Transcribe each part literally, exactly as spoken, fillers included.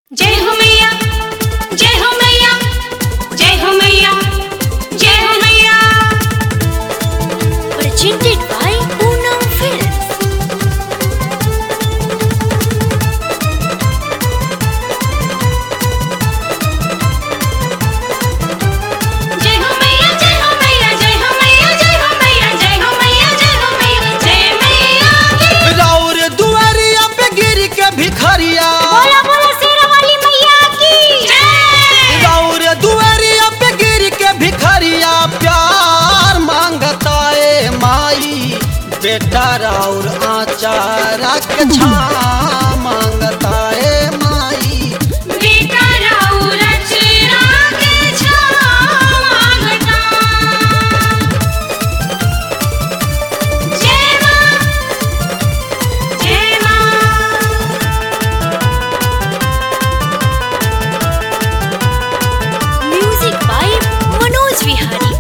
जय हो मैया, जय हो मैया, जय हो मैया, जय हो मैया। Presented by Poonam Films. जय हो मैया, जय हो मैया, जय हो मैया, जय हो मैया, जय हो मैया, जय हो मैया, जय मैया। राउर दुआरिया पे गिर के भिखरिया बोला बोला शेरा वाली मैया की जय। राउर दुआरिया पे गिर के भिखरिया प्यार मांगता ए माई बेटा राउर आचारा के छा मांगता ए माई बेटा राउर चेहरा के छाव मांगता। जय माँ, जय माँ। Music by Manoj Vihari.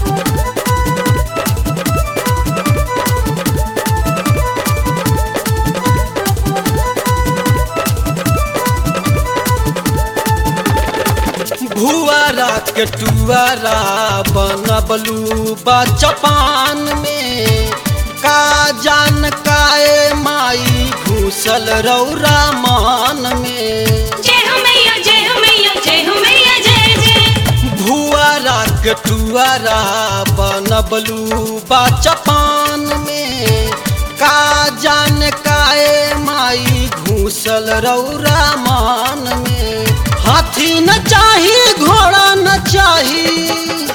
भुआरा के टुआरा बनबलू बचपान में का जान काए माई घुसल रौरा मान में जय हो मैया, जय हो मैया, जय हो मैया, जय जय। भुआरा के टुआरा बनबलू बचपान में का जान काए माई घुसल रौरा मान में हाथी न चाही घोड़ा न चाही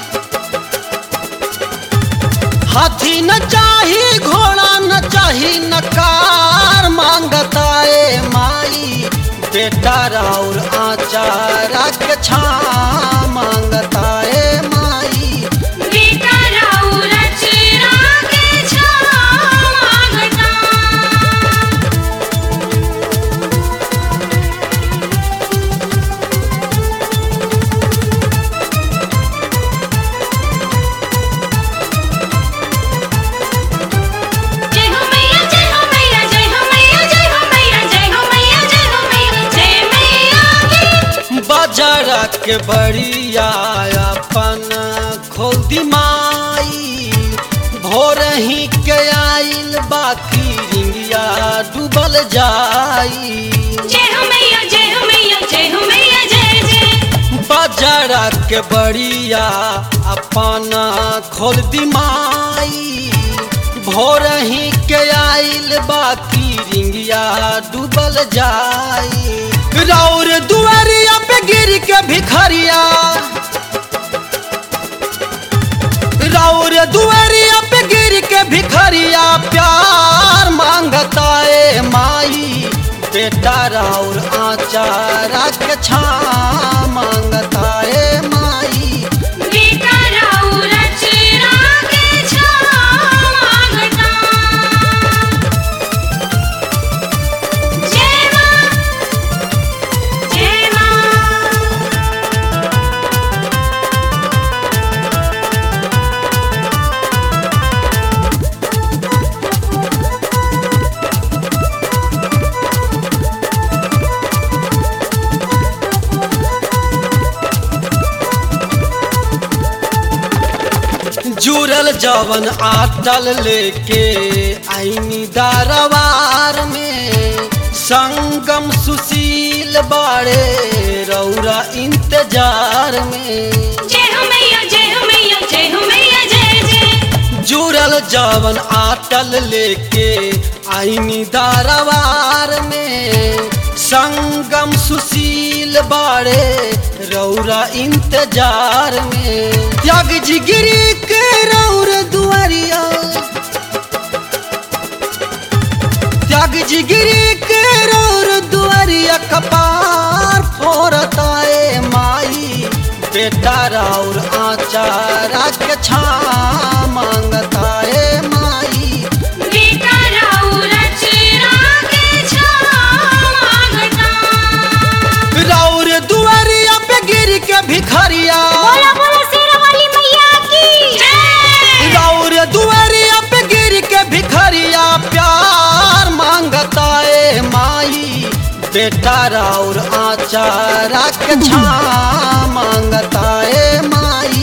हाथी न चाही घोड़ा न चाही नकार मांगता ए माई बेटा राउर आचारा के छा मांगता ए माई बेटा राउर चेहरा के छाव मांगता। जय हो मैया, जय हो मैया, जय हो मैया, जय हो मैया, जय हो मैया, जय हो मैया, जय मैया। बाजारा के बड़िया अपन खोल दी माई भोर ही के आइल बाकी रिंगिया डूबल जाई जय हो मैया, जय हो मैया, जय हो मैया, जय जय। बाजारा के बड़िया अपन खोल दी माई भोर ही के आइल बाकी रिंगिया डूबल जाई राउर दुआरिया पे गिर के भिखरिया राउर दुआरिया पे गिर के भिखरिया प्यार मांगता ए माई बेटा राउर आचारा के छा मांगता ए माई बेटा राउर चेहरा के छाव मांगता। जय माँ, जय माँ। जुड़ल जवन आटल लेके आईनी दारवार में संगम सुशील बाड़े रौरा इंतजार में जय हो मैया, जय हो मैया, जय हो मैया, जय जय। जुड़ल जवन आटल लेके आईनी दारवार में संगम सुशील बाड़े रौरा इंतजार में त्याग जिगिरी के रौर दुआरिया त्याग जिगिरी के रौर दुआरिया कपार फोरता ए माई बेटा राउर आचारा के छा मांगता ए माई बेटा राउर चेहरा के छाव मांगता। राउर दुआरिया पे गिर के भिखरिया बोला बोला शेरा वाली मैया की जय। राउर दुआरिया पे गिर के भिखरिया प्यार मांगता ए माई बेटा राउर आचारा के छा मांगता ए माई